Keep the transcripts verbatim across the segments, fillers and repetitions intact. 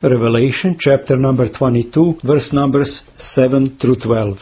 Revelation chapter number twenty-two, verse numbers seven through twelve.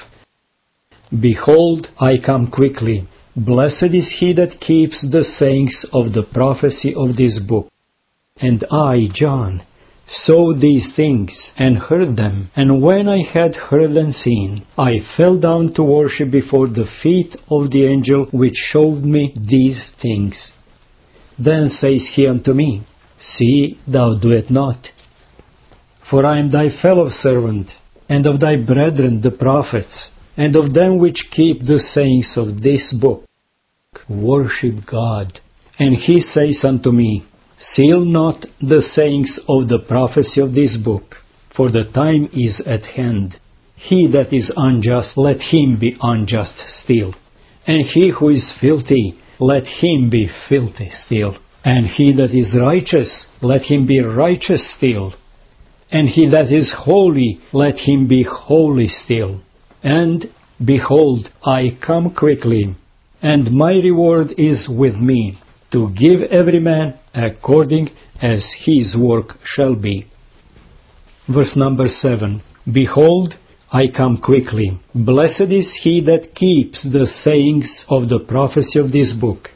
Behold, I come quickly. Blessed is he that keeps the sayings of the prophecy of this book. And I, John, saw these things, and heard them. And when I had heard and seen, I fell down to worship before the feet of the angel which showed me these things. Then says he unto me, See, thou do it not. For I am thy fellow servant, and of thy brethren the prophets, and of them which keep the sayings of this book. Worship God. And he says unto me, Seal not the sayings of the prophecy of this book, for the time is at hand. He that is unjust, let him be unjust still. And he who is filthy, let him be filthy still. And he that is righteous, let him be righteous still. And he that is holy, let him be holy still. And, behold, I come quickly, and my reward is with me, to give every man according as his work shall be. Verse number seven. Behold, I come quickly. Blessed is he that keeps the sayings of the prophecy of this book.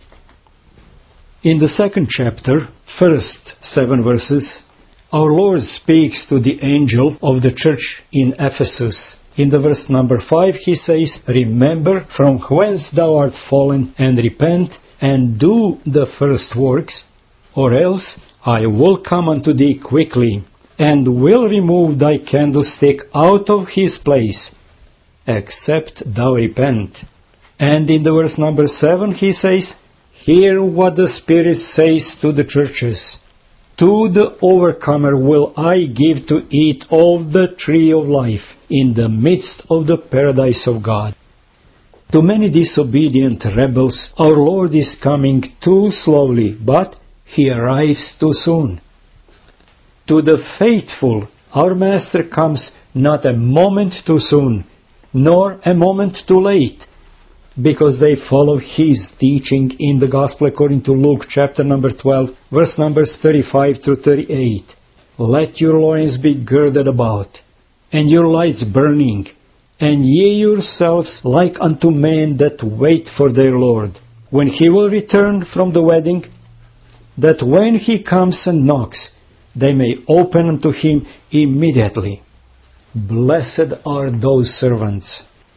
In the second chapter, first seven verses, our Lord speaks to the angel of the church in Ephesus. In the verse number five, he says, Remember from whence thou art fallen, and repent, and do the first works, or else I will come unto thee quickly, and will remove thy candlestick out of his place, except thou repent. And in the verse number seven, he says, Hear what the Spirit says to the churches. To the overcomer will I give to eat of the tree of life in the midst of the paradise of God. To many disobedient rebels, our Lord is coming too slowly, but he arrives too soon. To the faithful, our Master comes not a moment too soon, nor a moment too late, because they follow his teaching in the Gospel according to Luke chapter number twelve, verse numbers thirty-five through thirty-eight. Let your loins be girded about, and your lights burning, and ye yourselves like unto men that wait for their Lord, when he will return from the wedding, that when he comes and knocks, they may open unto him immediately. Blessed are those servants.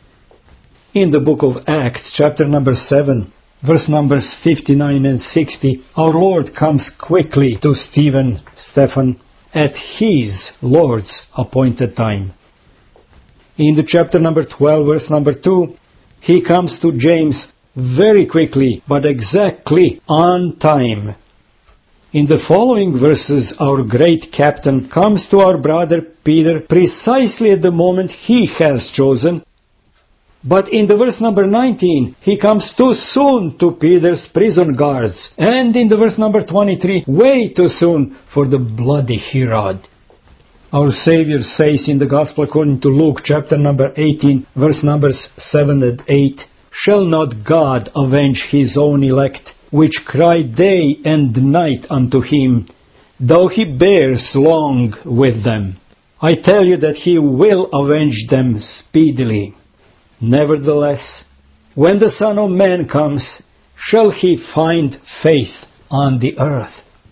In the book of Acts, chapter number seven, verse numbers fifty-nine and sixty, our Lord comes quickly to Stephen, Stephen, at his Lord's appointed time. In the chapter number twelve, verse number two, he comes to James very quickly, but exactly on time. In the following verses, our great captain comes to our brother Peter precisely at the moment he has chosen. But in the verse number nineteen, he comes too soon to Peter's prison guards. And in the verse number twenty-three, way too soon for the bloody Herod. Our Savior says in the Gospel according to Luke chapter number eighteen, verse numbers seven and eight, Shall not God avenge his own elect, which cry day and night unto him, though he bears long with them? I tell you that he will avenge them speedily. Nevertheless, when the Son of Man comes, shall he find faith on the earth?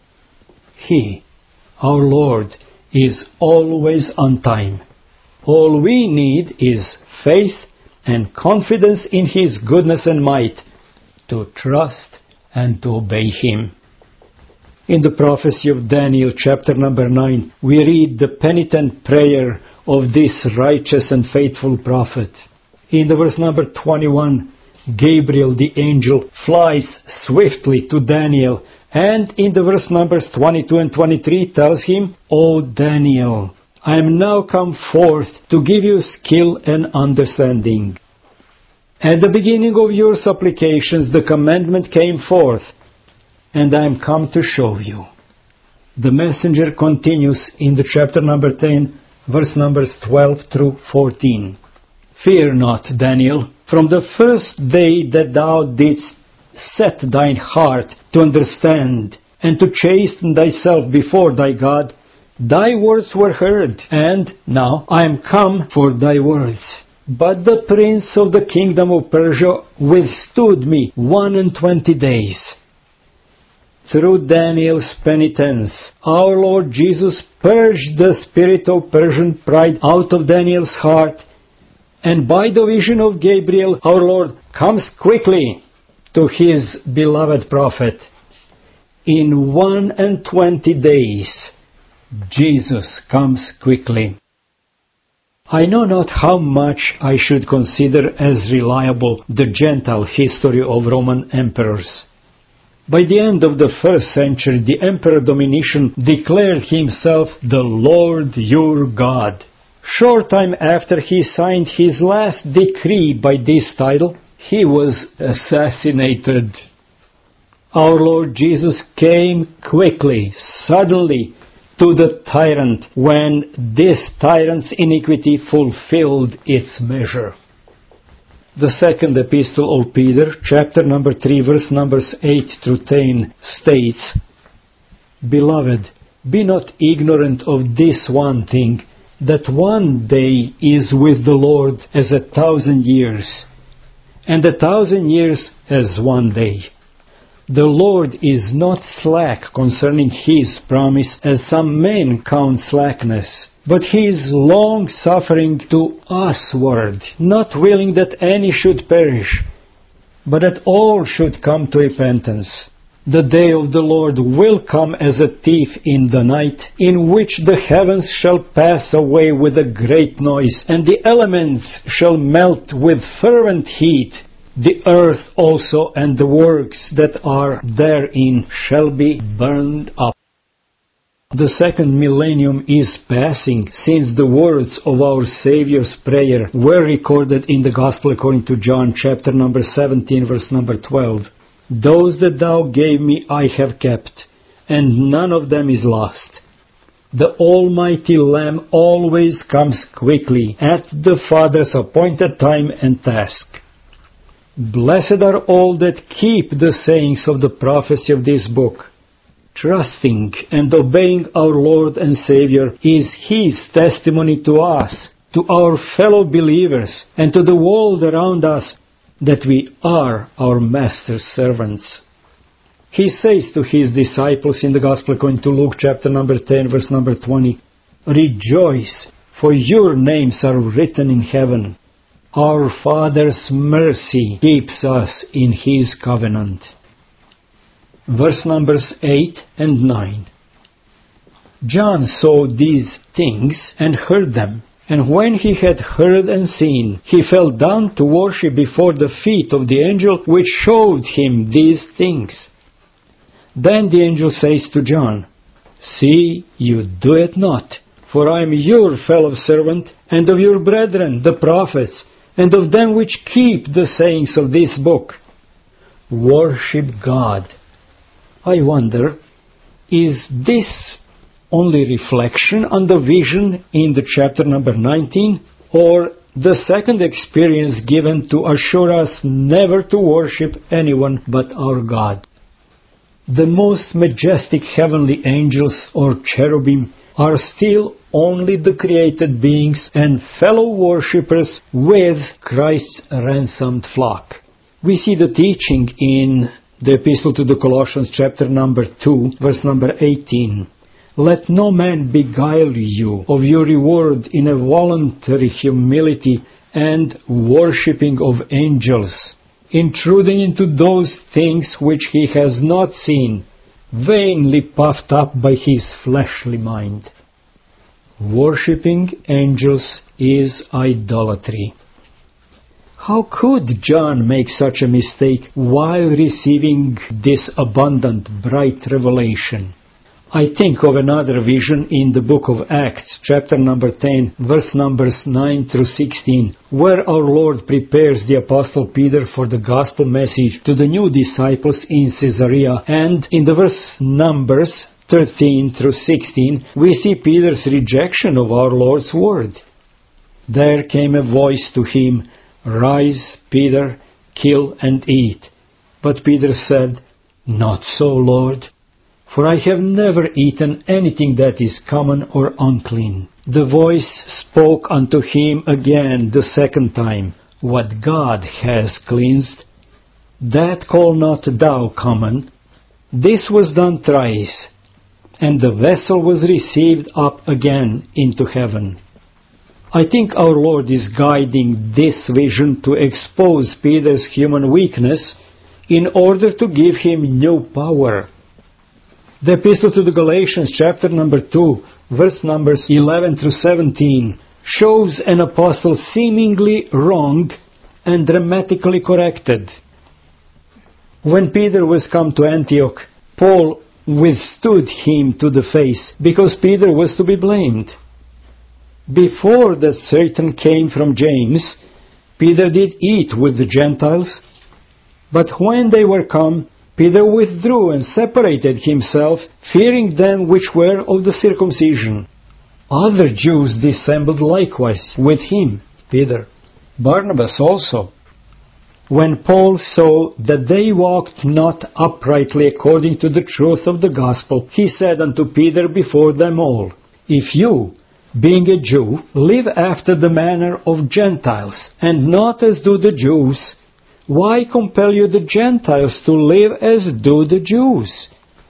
He, our Lord, is always on time. All we need is faith and confidence in his goodness and might, to trust and to obey him. In the prophecy of Daniel chapter number nine, we read the penitent prayer of this righteous and faithful prophet. In the verse number twenty-one, Gabriel the angel flies swiftly to Daniel, and in the verse numbers twenty-two and twenty-three tells him, O Daniel, I am now come forth to give you skill and understanding. At the beginning of your supplications the commandment came forth, and I am come to show you. The messenger continues in the chapter number ten, verse numbers twelve through fourteen. Fear not, Daniel, from the first day that thou didst set thine heart to understand and to chasten thyself before thy God, Thy words were heard, and now I am come for thy words. But the prince of the kingdom of Persia withstood me one and twenty days. Through Daniel's penitence, our Lord Jesus purged the spirit of Persian pride out of Daniel's heart, and by the vision of Gabriel, our Lord comes quickly to his beloved prophet. In one and twenty days, Jesus comes quickly. I know not how much I should consider as reliable the Gentile history of Roman emperors. By the end of the first century, the Emperor Domitian declared himself the Lord your God. Short time after he signed his last decree by this title, he was assassinated. Our Lord Jesus came quickly, suddenly, to the tyrant when this tyrant's iniquity fulfilled its measure. The second epistle of Peter, chapter number three, verse numbers eight through ten, states, Beloved, be not ignorant of this one thing, that one day is with the Lord as a thousand years, and a thousand years as one day. The Lord is not slack concerning his promise, as some men count slackness, but he is long-suffering to usward, not willing that any should perish, but that all should come to repentance. The day of the Lord will come as a thief in the night, in which the heavens shall pass away with a great noise, and the elements shall melt with fervent heat. The earth also and the works that are therein shall be burned up. The second millennium is passing, since the words of our Saviour's prayer were recorded in the Gospel according to John, chapter number seventeen, verse number twelve. Those that thou gave me I have kept, and none of them is lost. The Almighty Lamb always comes quickly at the Father's appointed time and task. Blessed are all that keep the sayings of the prophecy of this book. Trusting and obeying our Lord and Savior is His testimony to us, to our fellow believers, and to the world around us, that we are our Master's servants. He says to His disciples in the Gospel according to Luke chapter number ten, verse number twenty, Rejoice, for your names are written in heaven. Our Father's mercy keeps us in His covenant. Verse numbers eight and nine. John saw these things and heard them, and when he had heard and seen, he fell down to worship before the feet of the angel which showed him these things. Then the angel says to John, See, you do it not, for I am your fellow servant, and of your brethren the prophets, and of them which keep the sayings of this book. Worship God. I wonder, is this only reflection on the vision in the chapter number nineteen, or the second experience given to assure us never to worship anyone but our God? The most majestic heavenly angels or cherubim are still only the created beings and fellow worshippers with Christ's ransomed flock. We see the teaching in the Epistle to the Colossians, chapter number two, verse number eighteen. Let no man beguile you of your reward in a voluntary humility and worshipping of angels, intruding into those things which he has not seen, vainly puffed up by his fleshly mind. Worshipping angels is idolatry. How could John make such a mistake while receiving this abundant, bright revelation? I think of another vision in the book of Acts, chapter number ten, verse numbers nine through sixteen, where our Lord prepares the Apostle Peter for the gospel message to the new disciples in Caesarea, and in the verse numbers thirteen through sixteen, we see Peter's rejection of our Lord's word. There came a voice to him, Rise, Peter, kill and eat. But Peter said, Not so, Lord. for I have never eaten anything that is common or unclean. The voice spoke unto him again the second time, What God has cleansed, that call not thou common. This was done thrice, and the vessel was received up again into heaven. I think our Lord is guiding this vision to expose Peter's human weakness in order to give him new power. The Epistle to the Galatians, chapter number two, verse numbers eleven through seventeen, shows an apostle seemingly wrong and dramatically corrected. When Peter was come to Antioch, Paul withstood him to the face, because Peter was to be blamed. Before that Satan came from James, Peter did eat with the Gentiles, but when they were come, Peter withdrew and separated himself, fearing them which were of the circumcision. Other Jews dissembled likewise with him, Peter, Barnabas also. When Paul saw that they walked not uprightly according to the truth of the gospel, he said unto Peter before them all, If you, being a Jew, live after the manner of Gentiles, and not as do the Jews, why compel you the Gentiles to live as do the Jews?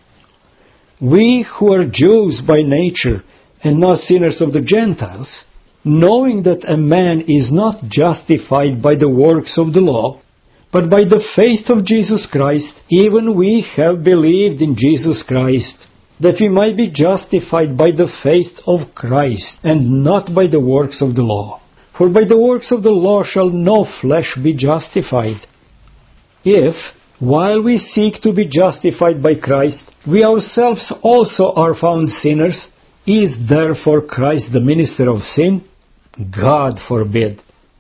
We who are Jews by nature, and not sinners of the Gentiles, knowing that a man is not justified by the works of the law, but by the faith of Jesus Christ, even we have believed in Jesus Christ, that we might be justified by the faith of Christ, and not by the works of the law. For by the works of the law shall no flesh be justified. If, while we seek to be justified by Christ, we ourselves also are found sinners, is therefore Christ the minister of sin? God forbid.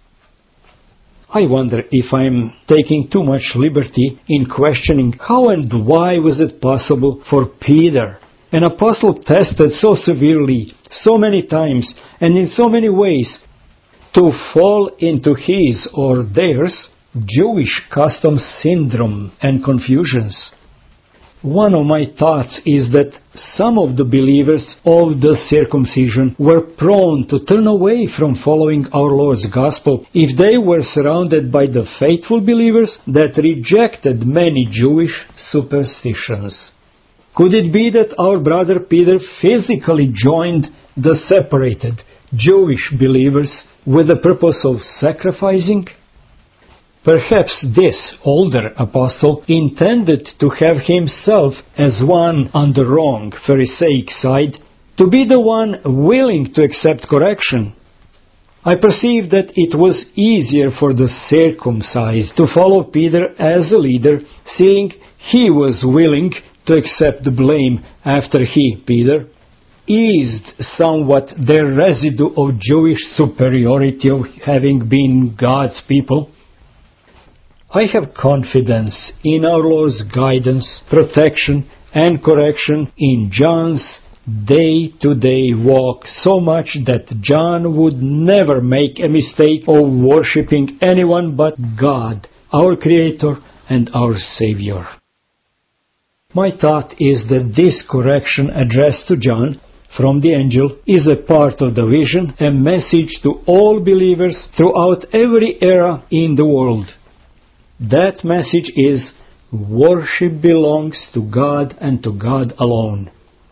I wonder if I am taking too much liberty in questioning how and why was it possible for Peter, an apostle tested so severely, so many times, and in so many ways, to fall into his or theirs Jewish custom syndrome and confusions. One of my thoughts is that some of the believers of the circumcision were prone to turn away from following our Lord's gospel if they were surrounded by the faithful believers that rejected many Jewish superstitions. Could it be that our brother Peter physically joined the separated Jewish believers with the purpose of sacrificing? Perhaps this older apostle intended to have himself as one on the wrong Pharisaic side, to be the one willing to accept correction. I perceive that it was easier for the circumcised to follow Peter as a leader, seeing he was willing to accept the blame after he, Peter, eased somewhat their residue of Jewish superiority of having been God's people. I have confidence in our Lord's guidance, protection, and correction in John's day-to-day walk so much that John would never make a mistake of worshipping anyone but God, our Creator and our Savior. My thought is that this correction addressed to John from the angel is a part of the vision, a message to all believers throughout every era in the world. That message is, worship belongs to God and to God alone.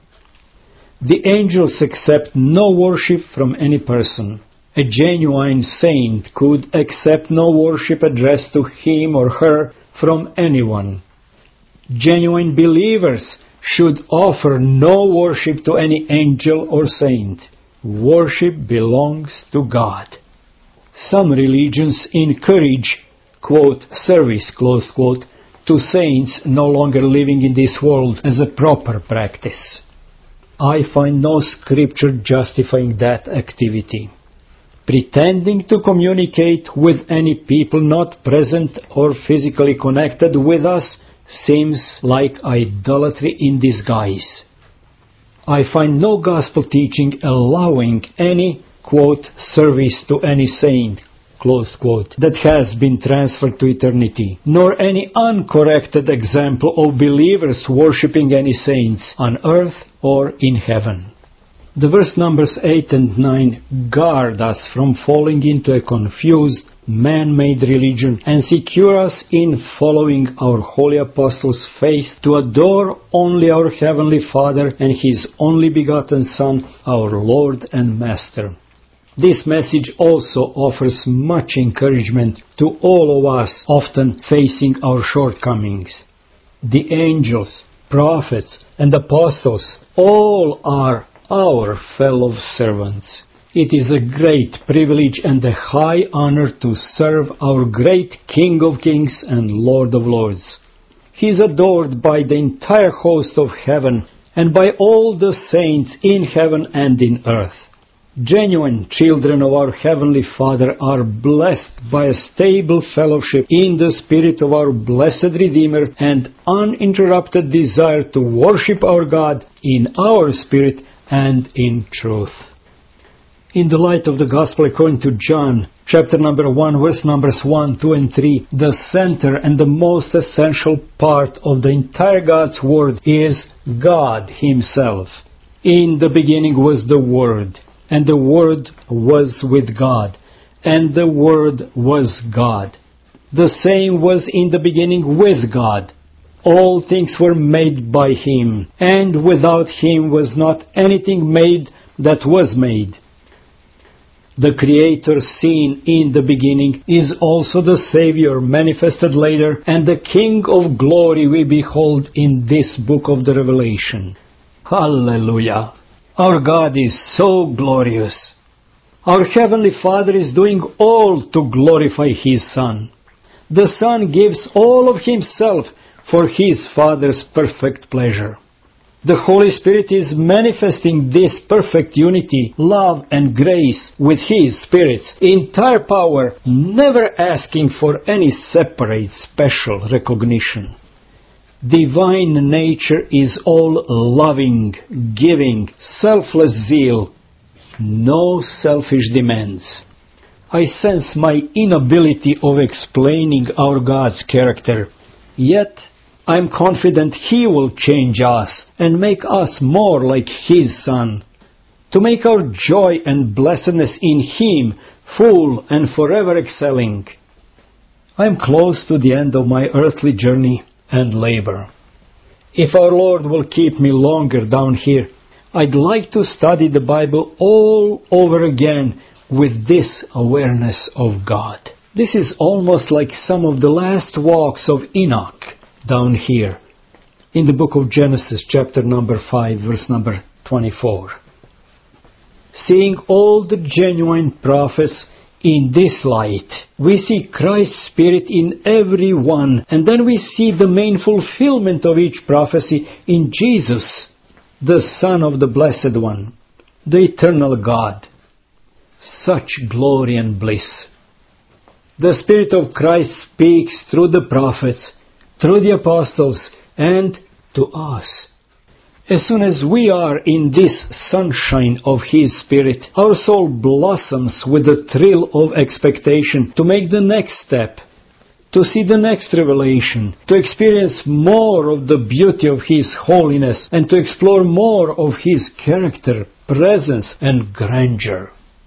The angels accept no worship from any person. A genuine saint could accept no worship addressed to him or her from anyone. Genuine believers should offer no worship to any angel or saint. Worship belongs to God. Some religions encourage, quote, service, close quote, to saints no longer living in this world as a proper practice. I find no scripture justifying that activity. Pretending to communicate with any people not present or physically connected with us seems like idolatry in disguise. I find no gospel teaching allowing any, quote, service to any saint, closed quote, that has been transferred to eternity, nor any uncorrected example of believers worshipping any saints on earth or in heaven. The verse numbers eight and nine guard us from falling into a confused, man-made religion and secure us in following our holy apostles' faith to adore only our Heavenly Father and His only begotten Son, our Lord and Master. This message also offers much encouragement to all of us often facing our shortcomings. The angels, prophets, and apostles all are our fellow servants. It is a great privilege and a high honor to serve our great King of Kings and Lord of Lords. He is adored by the entire host of heaven and by all the saints in heaven and in earth. Genuine children of our Heavenly Father are blessed by a stable fellowship in the Spirit of our blessed Redeemer and uninterrupted desire to worship our God in our spirit and in truth. In the light of the Gospel according to John, chapter number one, verse numbers one, two, and three, the center and the most essential part of the entire God's Word is God Himself. In the beginning was the Word, and the Word was with God, and the Word was God. The same was in the beginning with God. All things were made by Him, and without Him was not anything made that was made. The Creator seen in the beginning is also the Savior manifested later, and the King of glory we behold in this book of the Revelation. Hallelujah! Our God is so glorious. Our Heavenly Father is doing all to glorify His Son. The Son gives all of Himself for His Father's perfect pleasure. The Holy Spirit is manifesting this perfect unity, love, and grace with His Spirit's entire power, never asking for any separate special recognition. Divine nature is all loving, giving, selfless zeal, no selfish demands. I sense my inability of explaining our God's character, yet I am confident He will change us and make us more like His Son, to make our joy and blessedness in Him full and forever excelling. I am close to the end of my earthly journey and labor. If our Lord will keep me longer down here, I'd like to study the Bible all over again with this awareness of God. This is almost like some of the last walks of Enoch down here in the book of Genesis, chapter number five, verse number twenty-four. Seeing all the genuine prophets in this light, we see Christ's Spirit in every one, and then we see the main fulfillment of each prophecy in Jesus, the Son of the Blessed One, the eternal God. Such glory and bliss. The Spirit of Christ speaks through the prophets, through the apostles, and to us. As soon as we are in this sunshine of His Spirit, our soul blossoms with the thrill of expectation to make the next step, to see the next revelation, to experience more of the beauty of His holiness, and to explore more of His character, presence, and grandeur.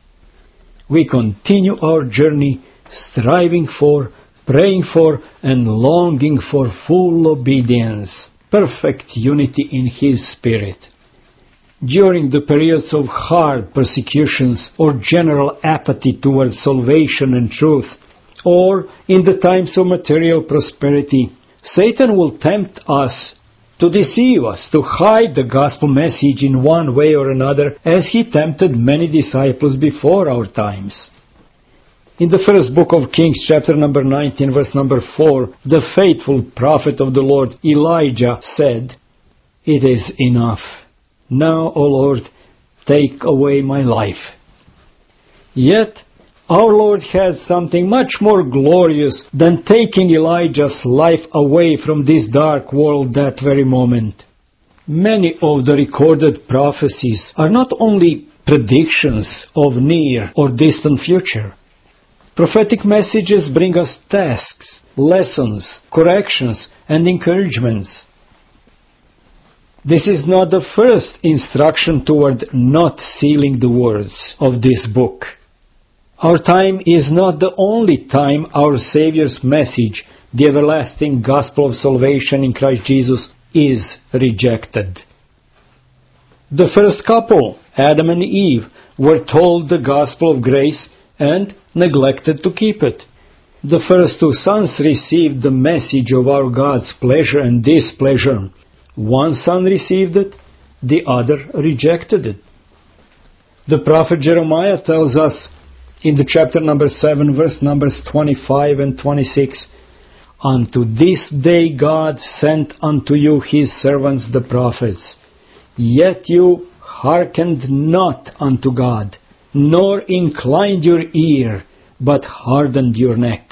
We continue our journey, striving for, praying for, and longing for full obedience, perfect unity in His Spirit. During the periods of hard persecutions or general apathy towards salvation and truth, or in the times of material prosperity, Satan will tempt us to deceive us, to hide the gospel message in one way or another, as he tempted many disciples before our times. In the first book of Kings, chapter number nineteen, verse number four, the faithful prophet of the Lord, Elijah, said, "It is enough. Now, O Lord, take away my life." Yet, our Lord has something much more glorious than taking Elijah's life away from this dark world that very moment. Many of the recorded prophecies are not only predictions of near or distant future. Prophetic messages bring us tasks, lessons, corrections, and encouragements. This is not the first instruction toward not sealing the words of this book. Our time is not the only time our Savior's message, the everlasting gospel of salvation in Christ Jesus, is rejected. The first couple, Adam and Eve, were told the gospel of grace and neglected to keep it. The first two sons received the message of our God's pleasure and displeasure. One son received it, the other rejected it. The prophet Jeremiah tells us in the chapter number seven, verse numbers twenty-five and twenty-six, "Unto this day God sent unto you his servants the prophets, yet you hearkened not unto God, nor inclined your ear, but hardened your neck."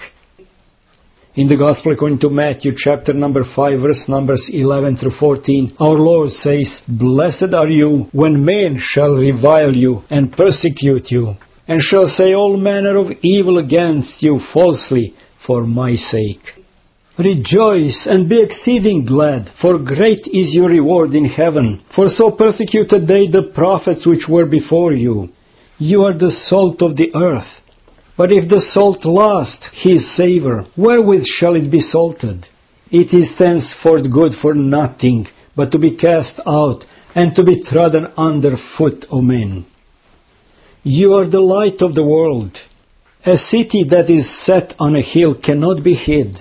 In the Gospel according to Matthew, chapter number five, verse numbers eleven through fourteen, our Lord says, "Blessed are you when men shall revile you and persecute you, and shall say all manner of evil against you falsely for my sake. Rejoice and be exceeding glad, for great is your reward in heaven. For so persecuted they the prophets which were before you. You are the salt of the earth. But if the salt lost his savour, wherewith shall it be salted? It is thenceforth good for nothing, but to be cast out, and to be trodden under foot of men. You are the light of the world. A city that is set on a hill cannot be hid."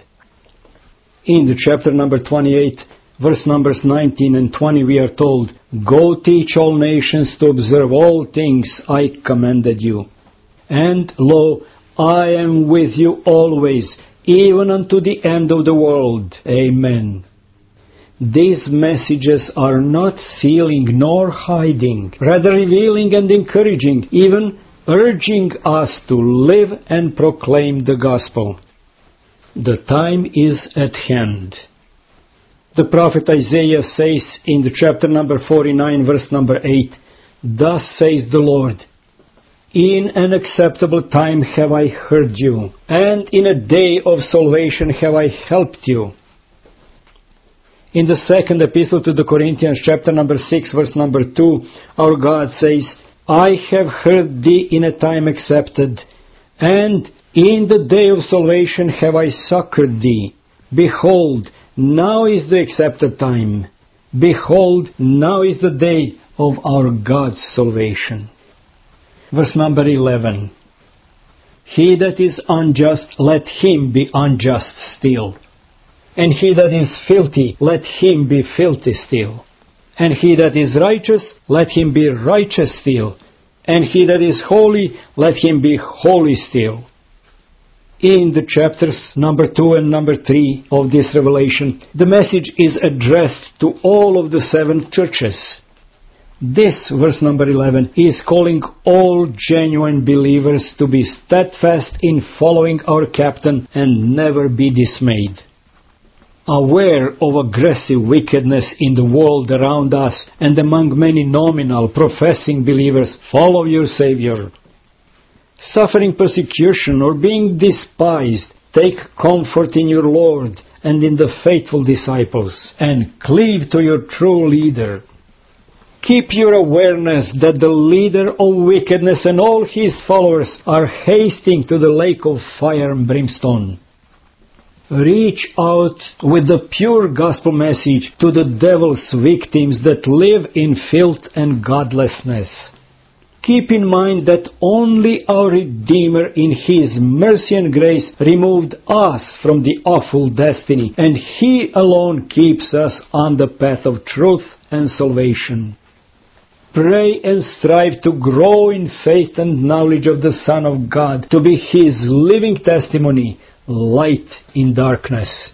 In the chapter number twenty-eight, verse numbers nineteen and twenty, we are told, "Go teach all nations to observe all things I commanded you. And lo, I am with you always, even unto the end of the world. Amen." These messages are not sealing nor hiding, rather revealing and encouraging, even urging us to live and proclaim the gospel. The time is at hand. The prophet Isaiah says in the chapter number forty-nine, verse number eight, "Thus says the Lord, in an acceptable time have I heard you, and in a day of salvation have I helped you." In the second epistle to the Corinthians, chapter number six, verse number two, our God says, "I have heard thee in a time accepted, and in the day of salvation have I succored thee. Behold, now is the accepted time. Behold, now is the day of our God's salvation." Verse number eleven. "He that is unjust, let him be unjust still. And he that is filthy, let him be filthy still. And he that is righteous, let him be righteous still. And he that is holy, let him be holy still." In the chapters number two and number three of this revelation, the message is addressed to all of the seven churches. This, verse number eleven, is calling all genuine believers to be steadfast in following our captain and never be dismayed. Aware of aggressive wickedness in the world around us and among many nominal professing believers, follow your Savior. Suffering persecution or being despised, take comfort in your Lord and in the faithful disciples, and cleave to your true leader. Keep your awareness that the leader of wickedness and all his followers are hasting to the lake of fire and brimstone. Reach out with the pure gospel message to the devil's victims that live in filth and godlessness. Keep in mind that only our Redeemer in His mercy and grace removed us from the awful destiny, and He alone keeps us on the path of truth and salvation. Pray and strive to grow in faith and knowledge of the Son of God, to be His living testimony, light in darkness.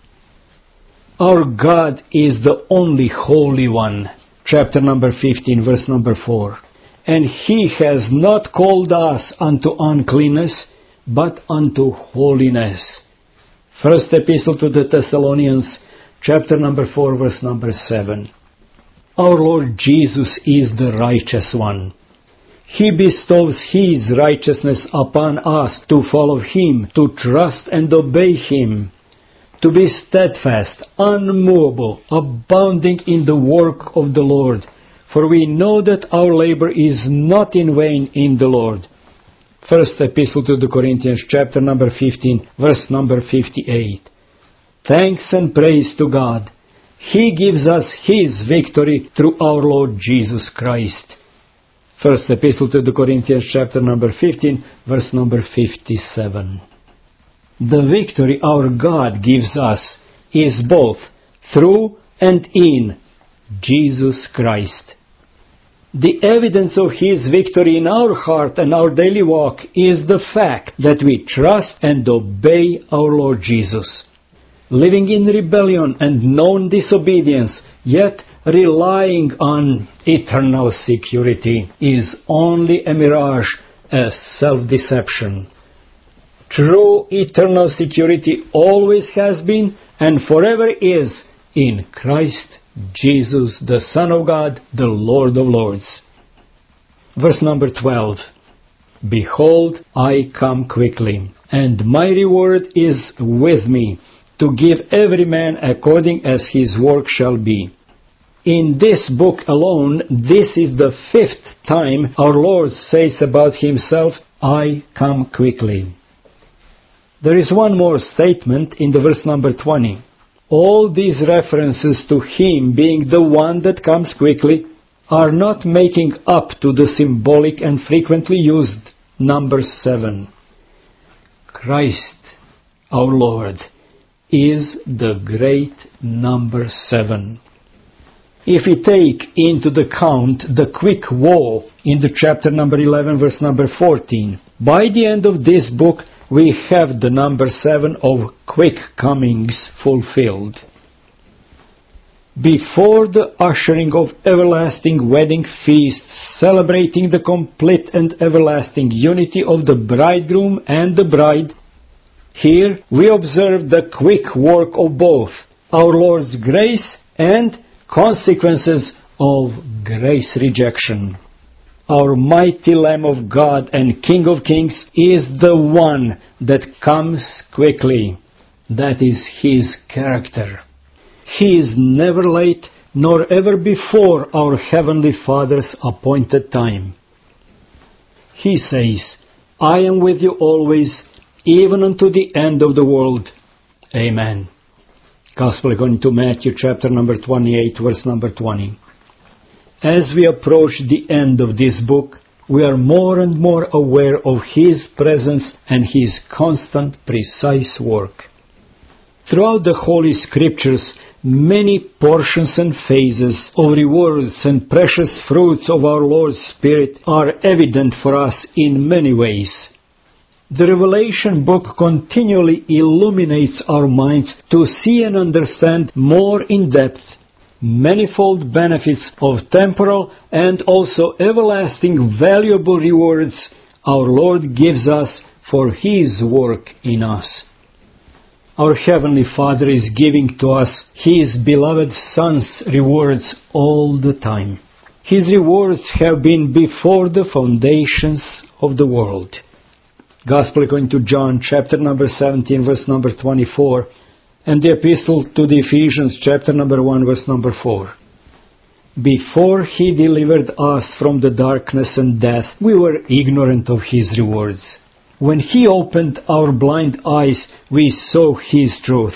Our God is the only Holy One. Chapter number fifteen, verse number four. And He has not called us unto uncleanness, but unto holiness. First Epistle to the Thessalonians, chapter number four, verse number seven. Our Lord Jesus is the righteous one. He bestows His righteousness upon us to follow Him, to trust and obey Him, to be steadfast, unmovable, abounding in the work of the Lord. For we know that our labor is not in vain in the Lord. First Epistle to the Corinthians, chapter number fifteen, verse number fifty-eight. Thanks and praise to God. He gives us His victory through our Lord Jesus Christ. First Epistle to the Corinthians, chapter number fifteen, verse number fifty-seven. The victory our God gives us is both through and in Jesus Christ. The evidence of His victory in our heart and our daily walk is the fact that we trust and obey our Lord Jesus. Living in rebellion and known disobedience, yet relying on eternal security, is only a mirage, a self-deception. True eternal security always has been and forever is in Christ Jesus, the Son of God, the Lord of Lords. Verse number twelve. Behold, I come quickly, and my reward is with me, to give every man according as his work shall be. In this book alone, this is the fifth time our Lord says about Himself, I come quickly. There is one more statement in the verse number twenty. All these references to Him being the one that comes quickly are not making up to the symbolic and frequently used number seven. Christ, our Lord, is the great number seven. If we take into the count the quick woe in the chapter number eleven, verse number fourteen, by the end of this book, we have the number seven of quick comings fulfilled. Before the ushering of everlasting wedding feasts, celebrating the complete and everlasting unity of the bridegroom and the bride, here we observe the quick work of both our Lord's grace and consequences of grace rejection. Our mighty Lamb of God and King of Kings is the one that comes quickly. That is His character. He is never late, nor ever before our Heavenly Father's appointed time. He says, I am with you always, even unto the end of the world. Amen. Gospel according to Matthew, chapter number twenty-eight, verse number twenty. As we approach the end of this book, we are more and more aware of His presence and His constant, precise work. Throughout the Holy Scriptures, many portions and phases of rewards and precious fruits of our Lord's Spirit are evident for us in many ways. The Revelation book continually illuminates our minds to see and understand more in depth manifold benefits of temporal and also everlasting valuable rewards our Lord gives us for His work in us. Our Heavenly Father is giving to us His beloved Son's rewards all the time. His rewards have been before the foundations of the world. Gospel according to John, chapter number seventeen, verse number twenty-four, and the Epistle to the Ephesians, chapter number one, verse number four. Before He delivered us from the darkness and death, we were ignorant of His rewards. When He opened our blind eyes, we saw His truth.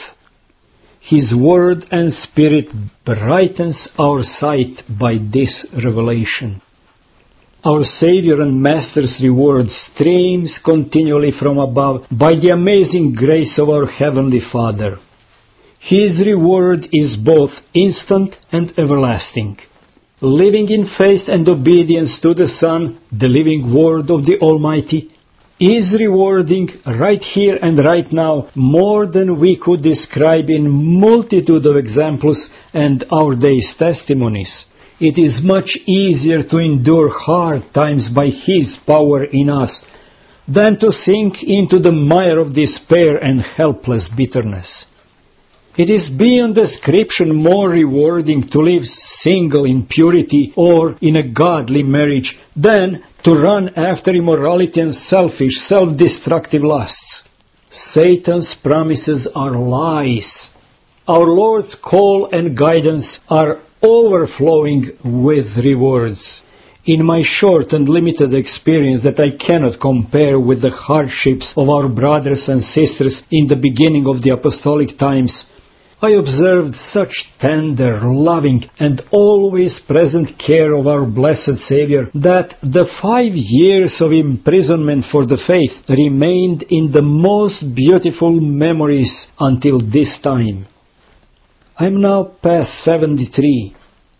His Word and Spirit brightens our sight by this revelation. Our Savior and Master's reward streams continually from above by the amazing grace of our Heavenly Father. His reward is both instant and everlasting. Living in faith and obedience to the Son, the living Word of the Almighty, is rewarding right here and right now more than we could describe in multitude of examples and our day's testimonies. It is much easier to endure hard times by His power in us than to sink into the mire of despair and helpless bitterness. It is beyond description more rewarding to live single in purity or in a godly marriage than to run after immorality and selfish, self-destructive lusts. Satan's promises are lies. Our Lord's call and guidance are overflowing with rewards. In my short and limited experience that I cannot compare with the hardships of our brothers and sisters in the beginning of the apostolic times, I observed such tender, loving, and always present care of our blessed Saviour that the five years of imprisonment for the faith remained in the most beautiful memories until this time. I am now past seventy-three.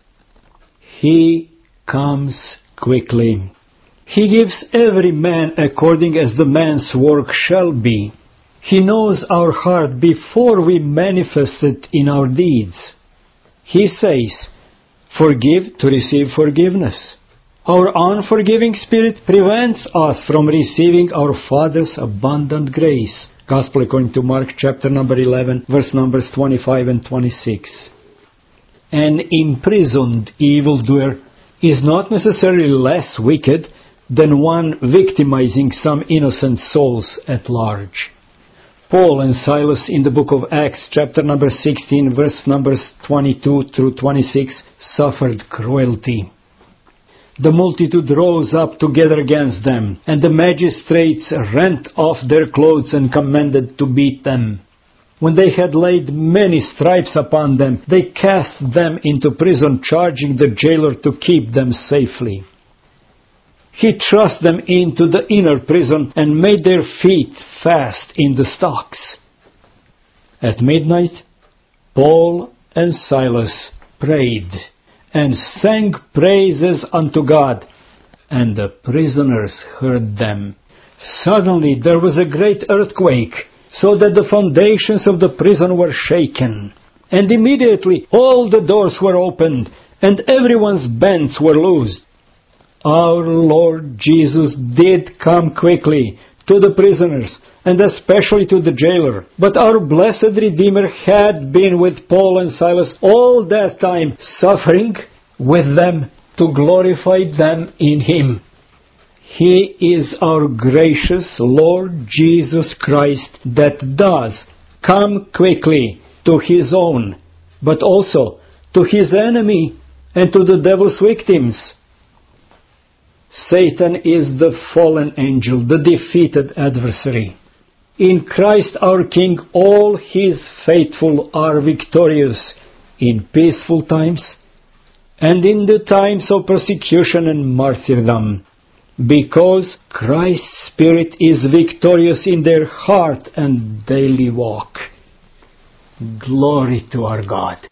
He comes quickly. He gives every man according as the man's work shall be. He knows our heart before we manifest it in our deeds. He says, "Forgive to receive forgiveness." Our unforgiving spirit prevents us from receiving our Father's abundant grace. Gospel according to Mark chapter number eleven, verse numbers twenty-five and twenty-six. An imprisoned evildoer is not necessarily less wicked than one victimizing some innocent souls at large. Paul and Silas in the book of Acts chapter number sixteen, verse numbers twenty-two through twenty-six, suffered cruelty. The multitude rose up together against them, and the magistrates rent off their clothes and commanded to beat them. When they had laid many stripes upon them, they cast them into prison, charging the jailer to keep them safely. He thrust them into the inner prison and made their feet fast in the stocks. At midnight, Paul and Silas prayed and sang praises unto God, and the prisoners heard them. Suddenly there was a great earthquake, so that the foundations of the prison were shaken. And immediately all the doors were opened, and everyone's bands were loosed. Our Lord Jesus did come quickly to the prisoners, and especially to the jailer. But our blessed Redeemer had been with Paul and Silas all that time, suffering with them to glorify them in Him. He is our gracious Lord Jesus Christ that does come quickly to His own, but also to His enemy and to the devil's victims. Satan is the fallen angel, the defeated adversary. In Christ our King, all His faithful are victorious in peaceful times and in the times of persecution and martyrdom, because Christ's Spirit is victorious in their heart and daily walk. Glory to our God.